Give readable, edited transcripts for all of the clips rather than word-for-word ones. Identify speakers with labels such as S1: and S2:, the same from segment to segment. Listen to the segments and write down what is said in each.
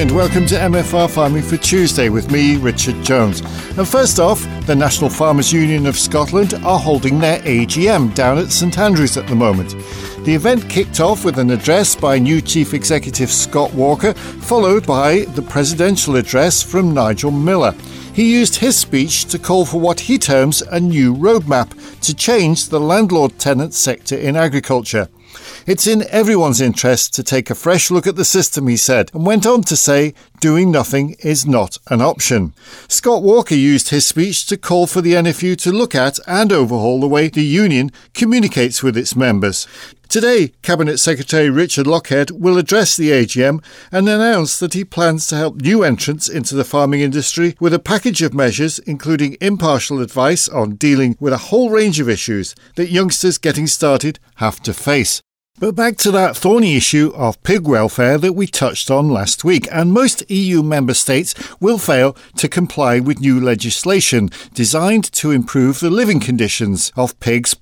S1: and welcome to MFR Farming for Tuesday with me, Richard Jones. And first off, the National Farmers Union of Scotland are holding their AGM down at St Andrews at the moment. The event kicked off with an address by new Chief Executive Scott Walker, followed by the presidential address from Nigel Miller. He used his speech to call for what he terms a new roadmap to change the landlord-tenant sector in agriculture. It's in everyone's interest to take a fresh look at the system, he said, and went on to say doing nothing is not an option. Scott Walker used his speech to call for the NFU to look at and overhaul the way the union communicates with its members. Today, Cabinet Secretary Richard Lochhead will address the AGM and announce that he plans to help new entrants into the farming industry with a package of measures including impartial advice on dealing with a whole range of issues that youngsters getting started have to face. But back to that thorny issue of pig welfare that we touched on last week, and most EU member states will fail to comply with new legislation designed to improve the living conditions of pigs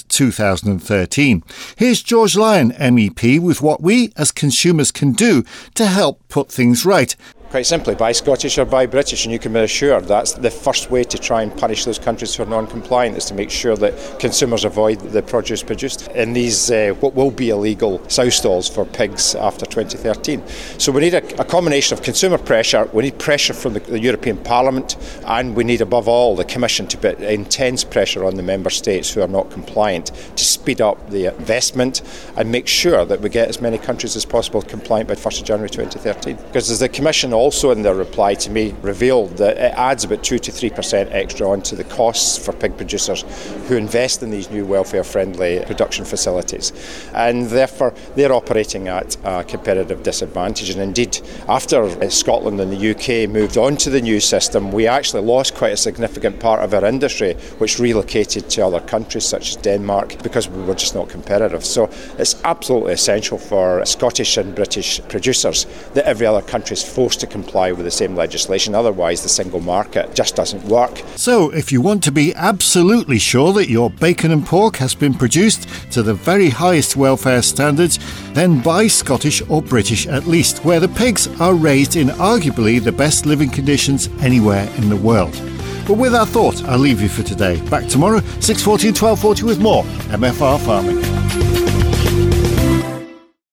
S1: post-2013. Here's George Lyon, MEP, with what we as consumers can do to help put things right.
S2: Quite simply, buy Scottish or buy British, and you can be assured that's the first way to try and punish those countries who are non-compliant, is to make sure that consumers avoid the produce produced in these what will be illegal sow stalls for pigs after 2013. So we need a combination of consumer pressure, we need pressure from the European Parliament, and we need above all the Commission to put intense pressure on the member states who are not compliant to speed up the investment and make sure that we get as many countries as possible compliant by 1st of January 2013. Because as the Commission also in their reply to me revealed that it adds about 2 to 3% extra onto the costs for pig producers who invest in these new welfare-friendly production facilities. And therefore, they're operating at a competitive disadvantage. And indeed, after Scotland and the UK moved on to the new system, we actually lost quite a significant part of our industry, which relocated to other countries such as Denmark, because we were just not competitive. So it's absolutely essential for Scottish and British producers that every other country is forced to comply with the same legislation. Otherwise, the single market just doesn't work.
S1: So, if you want to be absolutely sure that your bacon and pork has been produced to the very highest welfare standards, then buy Scottish or British at least, where the pigs are raised in arguably the best living conditions anywhere in the world. But with that thought, I'll leave you for today. Back tomorrow, 6:40 and 12:40 with more MFR Farming.